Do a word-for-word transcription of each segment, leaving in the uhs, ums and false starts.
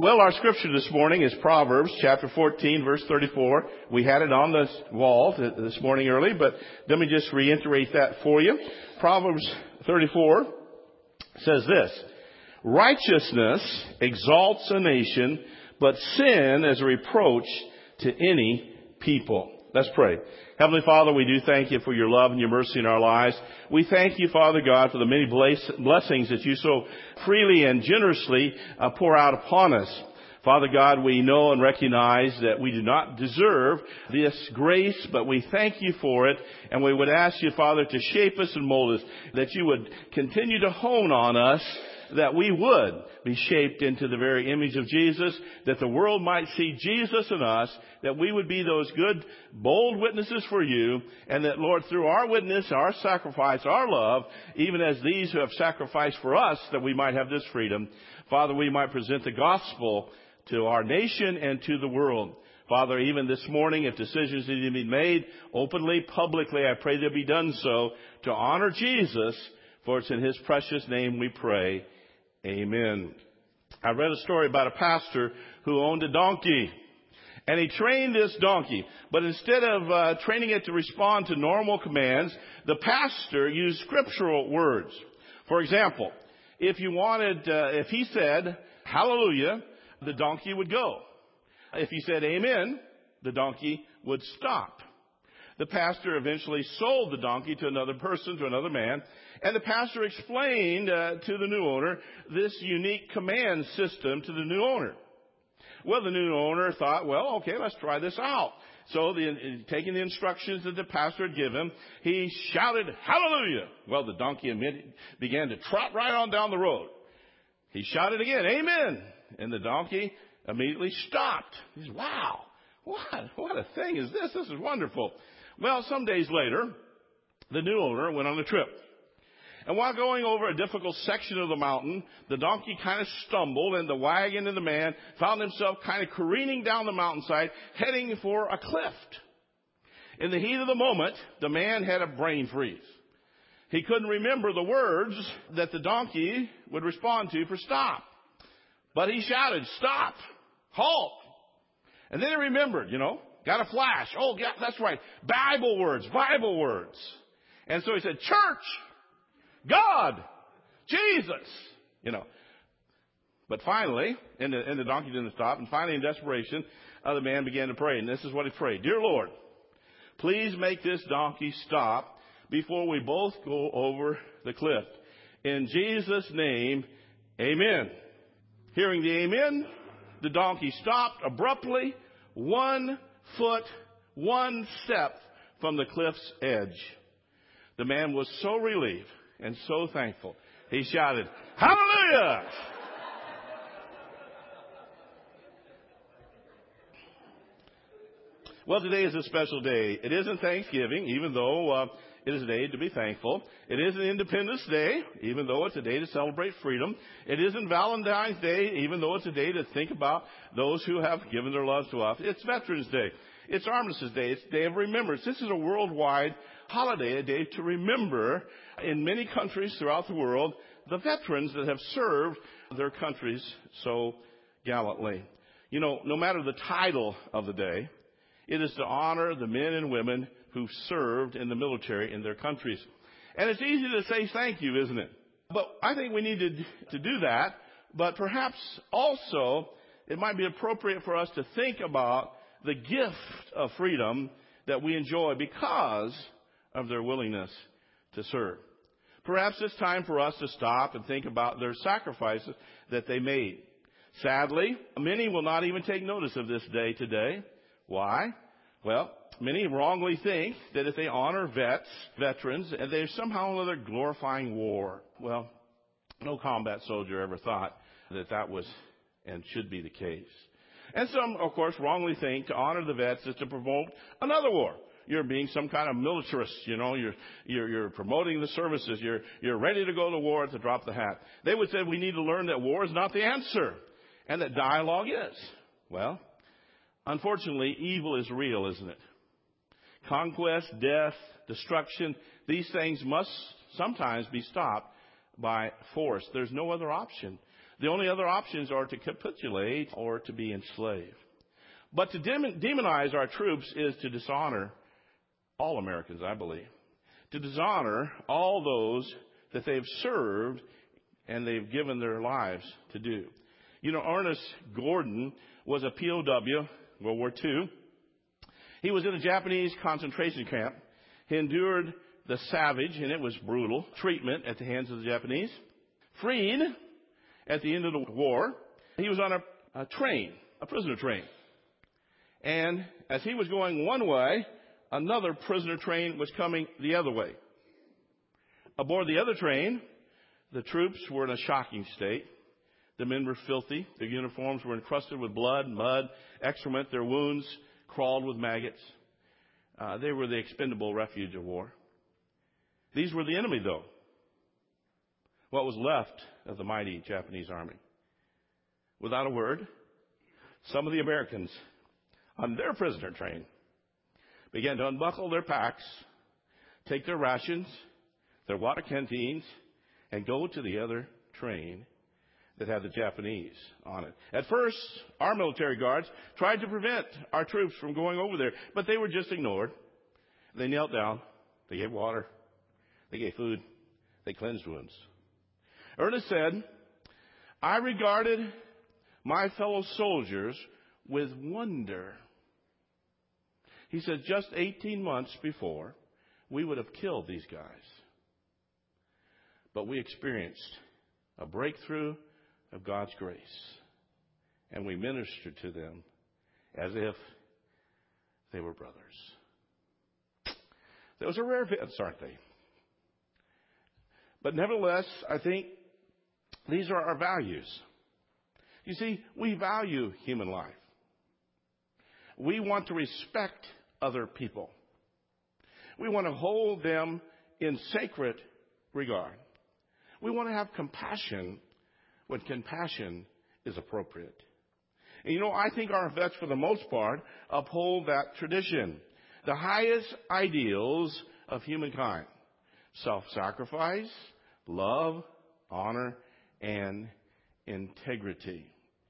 Well, our scripture this morning is Proverbs chapter fourteen, verse thirty-four. We had it on the wall this morning early, but let me just reiterate that for you. Proverbs thirty-four says this: righteousness exalts a nation, but sin is a reproach to any people. Let's pray. Heavenly Father, we do thank you for your love and your mercy in our lives. We thank you, Father God, for the many blessings that you so freely and generously uh, pour out upon us. Father God, we know and recognize that we do not deserve this grace, but we thank you for it. And we would ask you, Father, to shape us and mold us, that you would continue to hone on us, that we would be shaped into the very image of Jesus, that the world might see Jesus in us, that we would be those good, bold witnesses for you, and that, Lord, through our witness, our sacrifice, our love, even as these who have sacrificed for us, that we might have this freedom. Father, we might present the gospel to our nation and to the world. Father, even this morning, if decisions need to be made openly, publicly, I pray they'll be done so to honor Jesus, for it's in his precious name we pray. Amen. I read a story about a pastor who owned a donkey. And he trained this donkey. But instead of uh, training it to respond to normal commands, the pastor used scriptural words. For example, if you wanted, uh, if he said, hallelujah, the donkey would go. If he said amen, the donkey would stop. The pastor eventually sold the donkey to another person, to another man, and the pastor explained uh, to the new owner this unique command system to the new owner. Well, the new owner thought, well, okay, let's try this out. So, the, taking the instructions that the pastor had given him, he shouted, hallelujah. Well, the donkey began to trot right on down the road. He shouted again, amen. And the donkey immediately stopped. He said, wow, what, what a thing is this? This is wonderful. Well, some days later, the new owner went on a trip. And while going over a difficult section of the mountain, the donkey kind of stumbled, and the wagon and the man found himself kind of careening down the mountainside, heading for a cliff. In the heat of the moment, the man had a brain freeze. He couldn't remember the words that the donkey would respond to for stop. But he shouted, stop, halt. And then he remembered, you know, got a flash. Oh, yeah, that's right. Bible words, Bible words. And so he said, church, God, Jesus, you know. But finally, and the, and the donkey didn't stop. And finally, in desperation, uh, the man began to pray. And this is what he prayed. Dear Lord, please make this donkey stop before we both go over the cliff. In Jesus' name, amen. Hearing the amen, the donkey stopped abruptly, one foot, one step from the cliff's edge. The man was so relieved and so thankful. He shouted, hallelujah! Well, today is a special day. It isn't Thanksgiving, even though uh, it is a day to be thankful. It isn't Independence Day, even though it's a day to celebrate freedom. It isn't Valentine's Day, even though it's a day to think about those who have given their love to us. It's Veterans Day. It's Armistice Day. It's a day of remembrance. This is a worldwide holiday, a day to remember in many countries throughout the world the veterans that have served their countries so gallantly. You know, no matter the title of the day, it is to honor the men and women who've served in the military in their countries. And it's easy to say thank you, isn't it? But I think we need to, to do that. But perhaps also it might be appropriate for us to think about the gift of freedom that we enjoy because of their willingness to serve. Perhaps it's time for us to stop and think about their sacrifices that they made. Sadly, many will not even take notice of this day today. Why? Well, many wrongly think that if they honor vets, veterans, and they're somehow or other glorifying war. Well, no combat soldier ever thought that that was and should be the case. And some, of course, wrongly think to honor the vets is to promote another war. You're being some kind of militarist, you know, you're, you're, you're promoting the services. You're, you're ready to go to war to drop the hat. They would say we need to learn that war is not the answer and that dialogue is. Well, unfortunately, evil is real, isn't it? Conquest, death, destruction, these things must sometimes be stopped by force. There's no other option. The only other options are to capitulate or to be enslaved. But to demonize our troops is to dishonor all Americans, I believe. To dishonor all those that they've served and they've given their lives to do. You know, Ernest Gordon was a P O W, World War Two. He was in a Japanese concentration camp. He endured the savage, and it was brutal, treatment at the hands of the Japanese. Freed at the end of the war, he was on a, a train, a prisoner train. And as he was going one way, another prisoner train was coming the other way. Aboard the other train, the troops were in a shocking state. The men were filthy. Their uniforms were encrusted with blood, mud, excrement. Their wounds crawled with maggots. Uh, they were the expendable refuge of war. These were the enemy, though. What was left of the mighty Japanese army? Without a word, some of the Americans on their prisoner train began to unbuckle their packs, take their rations, their water canteens, and go to the other train that had the Japanese on it. At first, our military guards tried to prevent our troops from going over there, but they were just ignored. They knelt down. They gave water. They gave food. They cleansed wounds. Ernest said, I regarded my fellow soldiers with wonder. He said, just eighteen months before, we would have killed these guys. But we experienced a breakthrough of God's grace. And we ministered to them as if they were brothers. Those are rare events, aren't they? But nevertheless, I think these are our values. You see, we value human life. We want to respect other people. We want to hold them in sacred regard. We want to have compassion when compassion is appropriate. And you know, I think our vets, for the most part, uphold that tradition. The highest ideals of humankind. Self-sacrifice, love, honor, and integrity.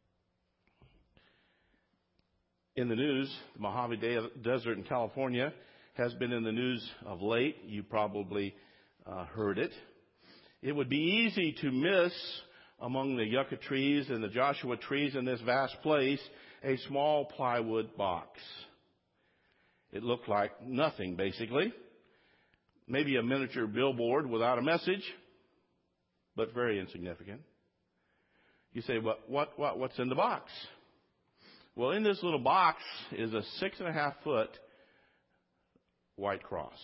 In the news, the Mojave Desert in California has been in the news of late. You probably uh, heard it. It would be easy to miss among the yucca trees and the Joshua trees in this vast place a small plywood box. It looked like nothing, basically. Maybe a miniature billboard without a message, but very insignificant. You say, what, what, what, what's in the box? Well, in this little box is a six and a half foot white cross,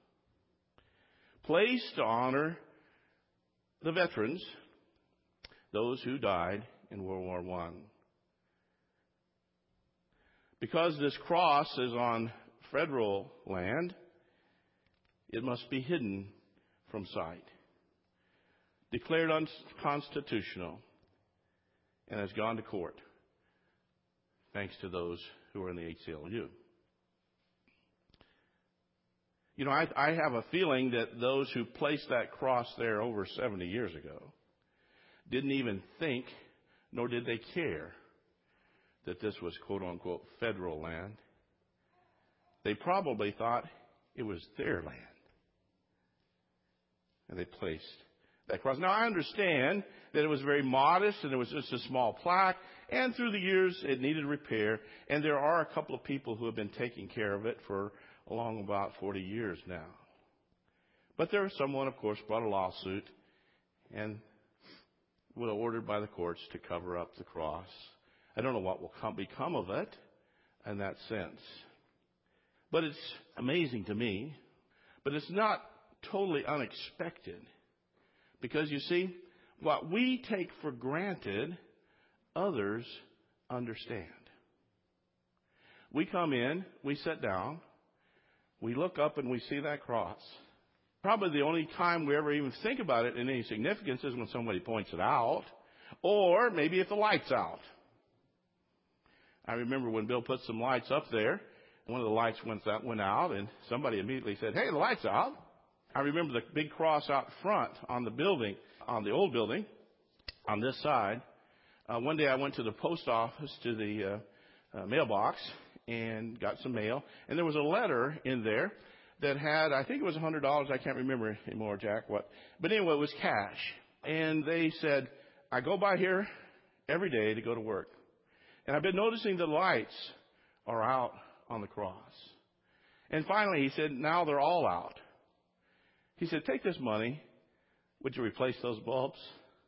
placed to honor the veterans, those who died in World War One. Because this cross is on federal land, it must be hidden from sight, declared unconstitutional, and has gone to court, thanks to those who are in the A C L U. You know, I, I have a feeling that those who placed that cross there over seventy years ago didn't even think, nor did they care, that this was quote-unquote federal land. They probably thought it was their land. And they placed that cross. Now, I understand that it was very modest and it was just a small plaque. And through the years, it needed repair. And there are a couple of people who have been taking care of it for along about forty years now. But there was someone, of course, brought a lawsuit and was ordered by the courts to cover up the cross. I don't know what will come, become of it in that sense. But it's amazing to me. But it's not totally unexpected. Because you see, what we take for granted, others understand. We come in, we sit down, we look up and we see that cross. Probably the only time we ever even think about it in any significance is when somebody points it out, or maybe if the light's out. I remember when Bill put some lights up there, one of the lights went out, went out and somebody immediately said, "Hey, the light's out." I remember the big cross out front on the building, on the old building, on this side. Uh, one day I went to the post office, to the uh, uh, mailbox, and got some mail. And there was a letter in there that had, I think it was one hundred dollars. I can't remember anymore, Jack, what. But anyway, it was cash. And they said, I go by here every day to go to work. And I've been noticing the lights are out on the cross. And finally, he said, now they're all out. He said, take this money. Would you replace those bulbs?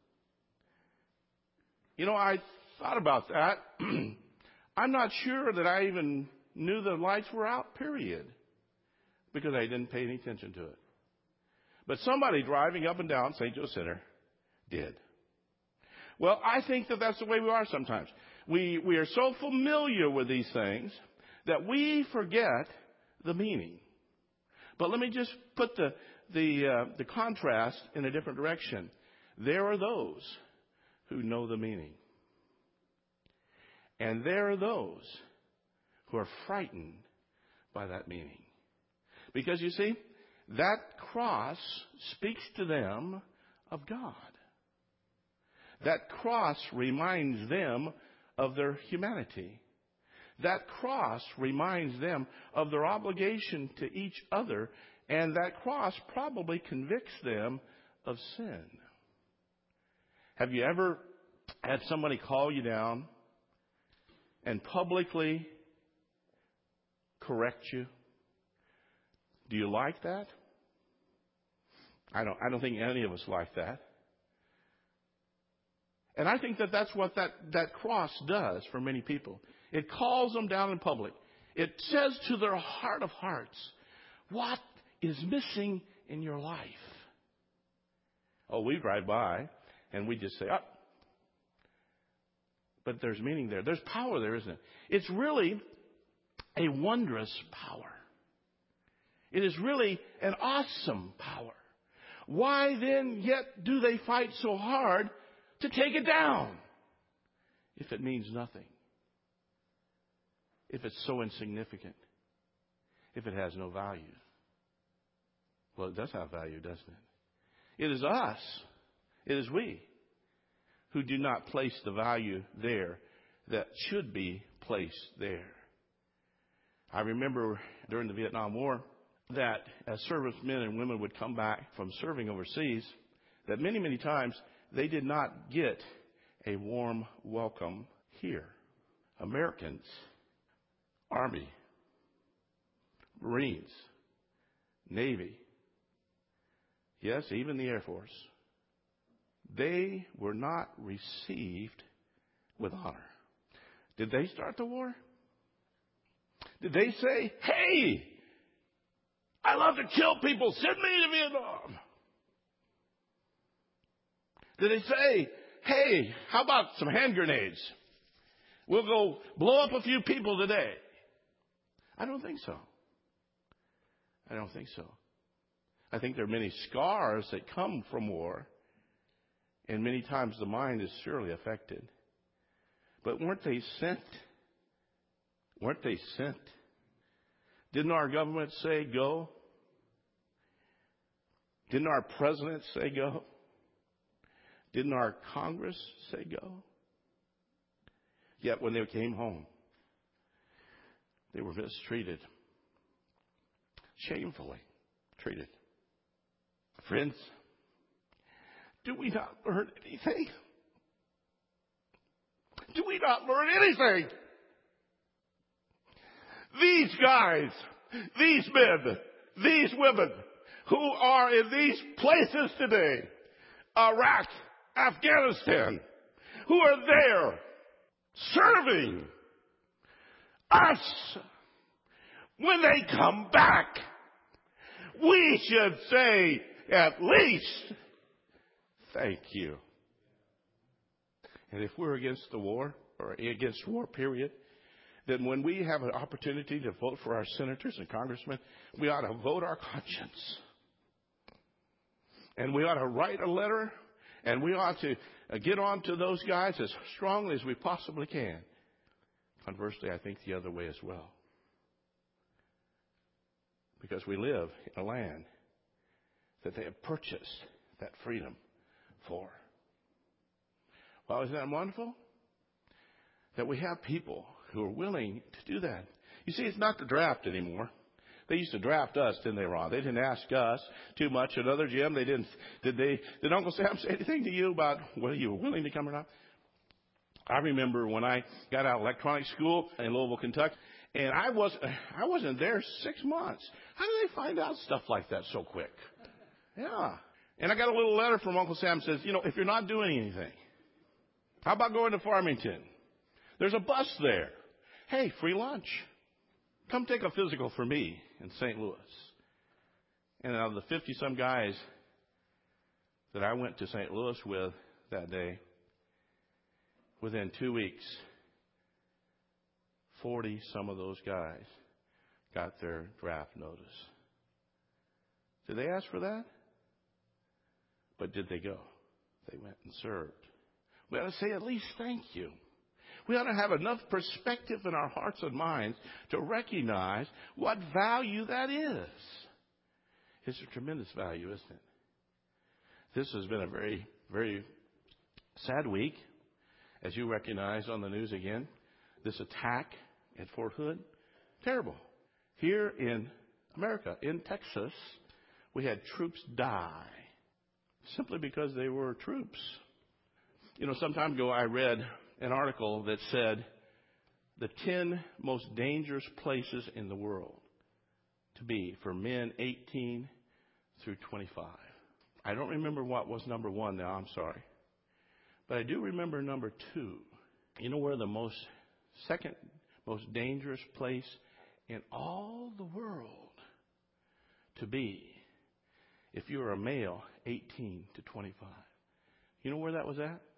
You know, I thought about that. I'm not sure that I even knew the lights were out, period, because I didn't pay any attention to it. But somebody driving up and down Saint Joe Center did. Well, I think that that's the way we are sometimes. We, we are so familiar with these things that we forget the meaning. But let me just put the, the, uh, the contrast in a different direction. There are those who know the meaning. And there are those who are frightened by that meaning. Because you see, that cross speaks to them of God. That cross reminds them of their humanity. That cross reminds them of their obligation to each other. And that cross probably convicts them of sin. Have you ever had somebody call you down and publicly correct you? Do you like that? I don't, I don't think any of us like that. And I think that that's what that, that cross does for many people. It calls them down in public. It says to their heart of hearts, what is missing in your life? Oh, we drive by and we just say, oh. But there's meaning there. There's power there, isn't it? It's really a wondrous power. It is really an awesome power. Why then yet do they fight so hard to take it down if it means nothing? If it's so insignificant? If it has no value? Well, it does have value, doesn't it? It is us, it is we, who do not place the value there that should be placed there. I remember during the Vietnam War that as servicemen and women would come back from serving overseas, that many, many times they did not get a warm welcome here. Americans, Army, Marines, Navy, yes, even the Air Force, they were not received with honor. Did they start the war? Did they say, hey, I love to kill people, send me to Vietnam? Did they say, hey, how about some hand grenades? We'll go blow up a few people today. I don't think so. I don't think so. I think there are many scars that come from war, and many times the mind is surely affected. But weren't they sent? Weren't they sent? Didn't our government say go? Didn't our president say go? Didn't our Congress say go? Yet when they came home, they were mistreated. Shamefully treated. Friends, do we not learn anything? Do we not learn anything? These guys, these men, these women who are in these places today, Iraq, Afghanistan, who are there serving us, when they come back, we should say at least, thank you. And if we're against the war, or against war, period, then when we have an opportunity to vote for our senators and congressmen, we ought to vote our conscience. And we ought to write a letter, and we ought to get on to those guys as strongly as we possibly can. Conversely, I think the other way as well. Because we live in a land that they have purchased that freedom for. Well, isn't that wonderful? that we have people who are willing to do that. You see, it's not the draft anymore. They used to draft us, didn't they, Ron? They didn't ask us too much. Another Jim, they didn't. Did they? Did Uncle Sam say anything to you about whether you were willing to come or not? I remember when I got out of electronic school in Louisville, Kentucky, and I was I wasn't there six months. How do they find out stuff like that so quick? Yeah. And I got a little letter from Uncle Sam that says, you know, if you're not doing anything, how about going to Farmington? There's a bus there. Hey, free lunch. Come take a physical for me in Saint Louis. And out of the fifty-some guys that I went to Saint Louis with that day, within two weeks, forty-some of those guys got their draft notice. Did they ask for that? But did they go? They went and served. We ought to say at least thank you. We ought to have enough perspective in our hearts and minds to recognize what value that is. It's a tremendous value, isn't it? This has been a very, very sad week. As you recognize on the news again, this attack at Fort Hood, terrible. Here in America, in Texas, we had troops die simply because they were troops. You know, some time ago I read an article that said the ten most dangerous places in the world to be for men eighteen through twenty-five. I don't remember what was number one now, I'm sorry. But I do remember number two. You know where the most, second most dangerous place in all the world to be if you were a male eighteen to twenty-five? You know where that was at?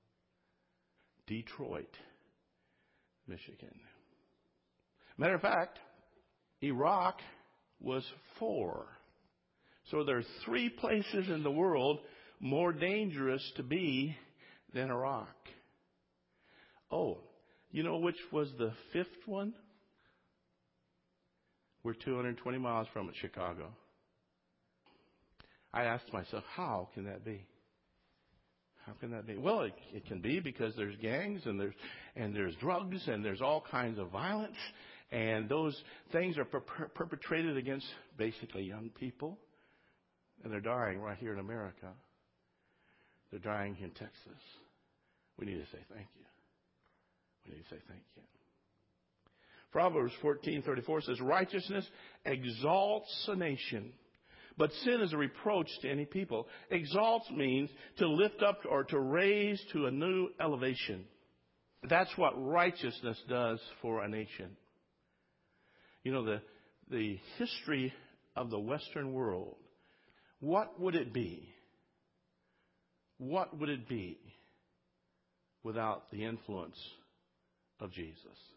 Detroit, Michigan. Matter of fact, Iraq was four. So there are three places in the world more dangerous to be than Iraq. Oh, you know which was the fifth one? We're two hundred twenty miles from it, Chicago. I asked myself, how can that be? How can that be? Well, it, it can be because there's gangs and there's and there's drugs and there's all kinds of violence, and those things are per- perpetrated against basically young people, and they're dying right here in America. They're dying here in Texas. We need to say thank you. We need to say thank you. Proverbs fourteen thirty-four says, righteousness exalts a nation, but sin is a reproach to any people. Exalts means to lift up or to raise to a new elevation. That's what righteousness does for a nation. You know, the, the history of the Western world, what would it be? What would it be without the influence of Jesus?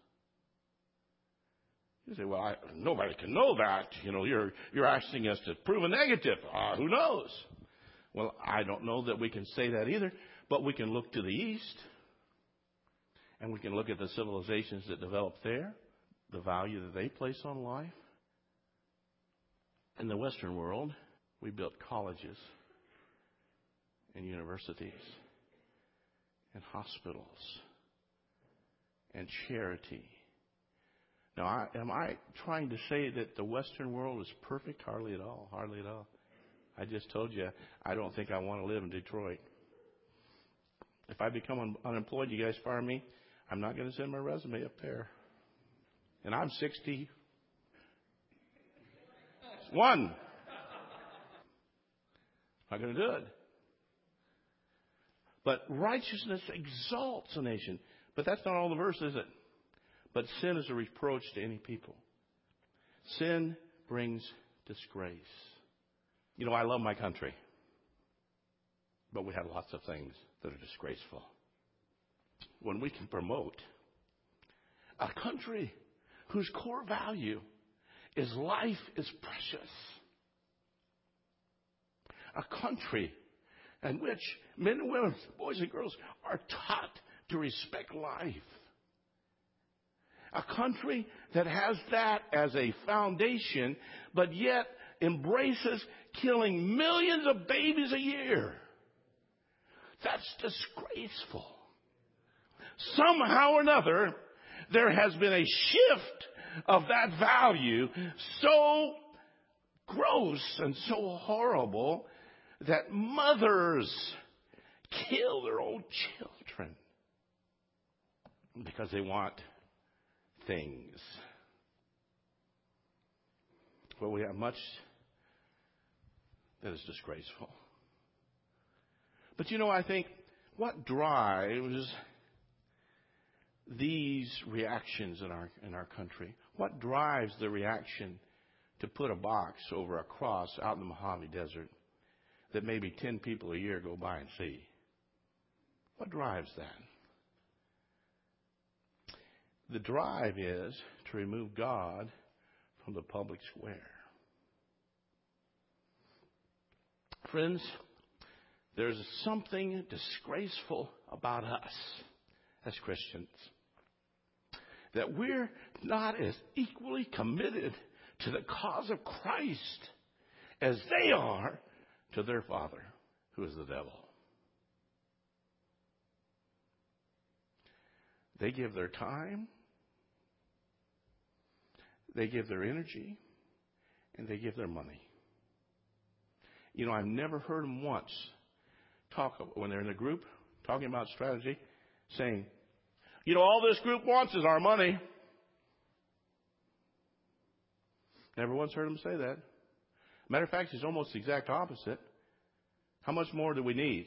You say, well, I, nobody can know that. You know, you're you're asking us to prove a negative. Uh, who knows? Well, I don't know that we can say that either, but we can look to the East, and we can look at the civilizations that developed there, the value that they place on life. In the Western world, we built colleges and universities and hospitals and charity. Now, I, am I trying to say that the Western world is perfect? Hardly at all. Hardly at all. I just told you, I don't think I want to live in Detroit. If I become un- unemployed, you guys fire me, I'm not going to send my resume up there. And I'm sixty-one. Not going to do it. But righteousness exalts a nation. But that's not all the verse, is it? But sin is a reproach to any people. Sin brings disgrace. You know, I love my country. But we have lots of things that are disgraceful. When we can promote a country whose core value is life is precious. A country in which men and women, boys and girls, are taught to respect life. A country that has that as a foundation, but yet embraces killing millions of babies a year. That's disgraceful. Somehow or another, there has been a shift of that value so gross and so horrible that mothers kill their own children because they want things. Well, we have much that is disgraceful. But you know, I think what drives these reactions in our in our country, what drives the reaction to put a box over a cross out in the Mojave Desert that maybe ten people a year go by and see? What drives that? The drive is to remove God from the public square. Friends, there's something disgraceful about us as Christians, that we're not as equally committed to the cause of Christ as they are to their father, who is the devil. They give their time, they give their energy, and they give their money. You know, I've never heard them once talk, when they're in a group, talking about strategy, saying, you know, all this group wants is our money. Never once heard them say that. Matter of fact, it's almost the exact opposite. How much more do we need?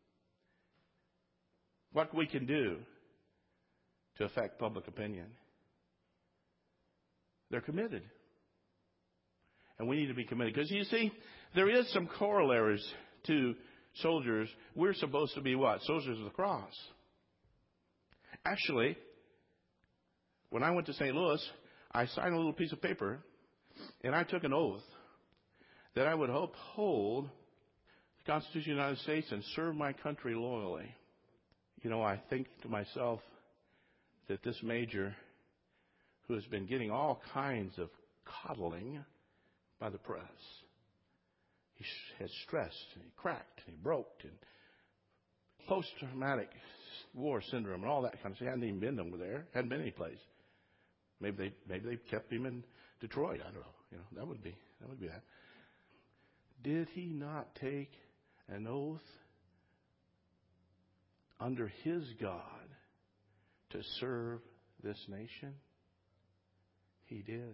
What we can do to affect public opinion? They're committed. And we need to be committed. Because you see, there is some corollaries to soldiers. We're supposed to be what? Soldiers of the cross. Actually, when I went to Saint Louis, I signed a little piece of paper, and I took an oath that I would uphold the Constitution of the United States and serve my country loyally. You know, I think to myself that this major, who has been getting all kinds of coddling by the press, he had stressed, and he cracked, and he broke, and post-traumatic war syndrome and all that kind of stuff. He hadn't even been over there. Hadn't been any place. Maybe they maybe they kept him in Detroit. I don't know. You know, that would be that would be that. Did he not take an oath under his God to serve this nation? He did.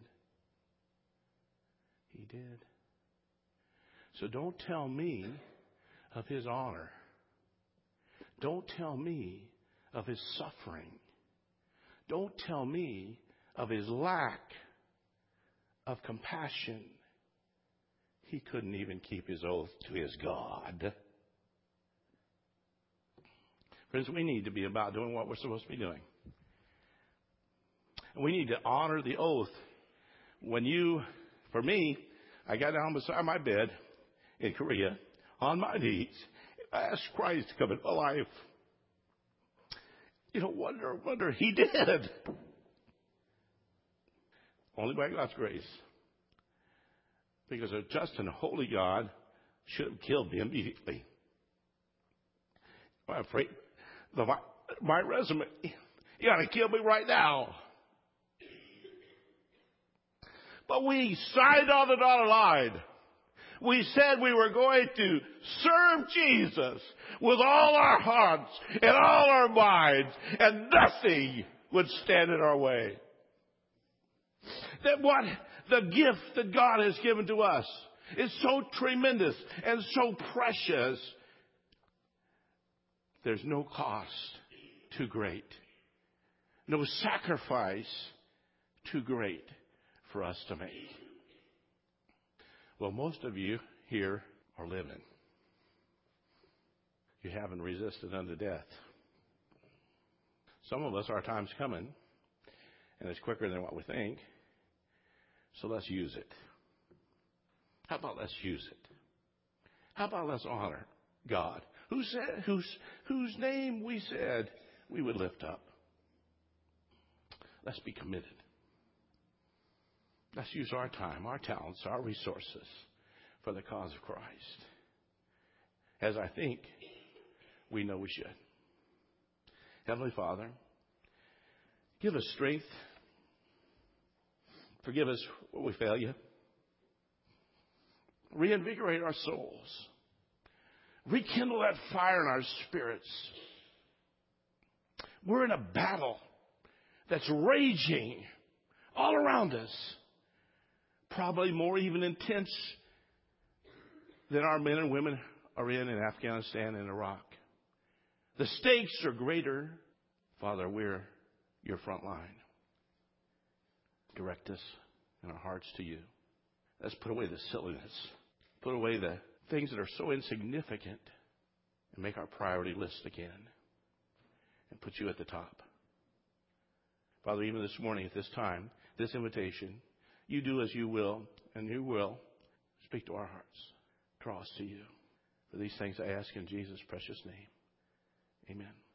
He did. So don't tell me of his honor. Don't tell me of his suffering. Don't tell me of his lack of compassion. He couldn't even keep his oath to his God. Friends, we need to be about doing what we're supposed to be doing. We need to honor the oath. When you, for me, I got down beside my bed in Korea on my knees. I asked Christ to come into my life. You know, wonder, wonder, he did. Only by God's grace. Because a just and holy God should have killed me immediately. I'm afraid the, my, my resume, you got to kill me right now. But we signed on the dotted line. We said we were going to serve Jesus with all our hearts and all our minds, and nothing would stand in our way. That what the gift that God has given to us is so tremendous and so precious. There's no cost too great, no sacrifice too great for us to make. Well, most of you here are living. You haven't resisted unto death. Some of us, our time's coming, and it's quicker than what we think. So let's use it. How about let's use it? How about let's honor God, who said, whose, whose name we said we would lift up? Let's be committed. Let's use our time, our talents, our resources for the cause of Christ, as I think we know we should. Heavenly Father, give us strength. Forgive us when we fail you. Reinvigorate our souls. Rekindle that fire in our spirits. We're in a battle that's raging all around us. Probably more even intense than our men and women are in in Afghanistan and Iraq. The stakes are greater. Father, we're your front line. Direct us in our hearts to you. Let's put away the silliness. Put away the things that are so insignificant and make our priority list again and put you at the top. Father, even this morning at this time, this invitation, you do as you will, and you will speak to our hearts. Draw us to you. For these things I ask in Jesus' precious name. Amen.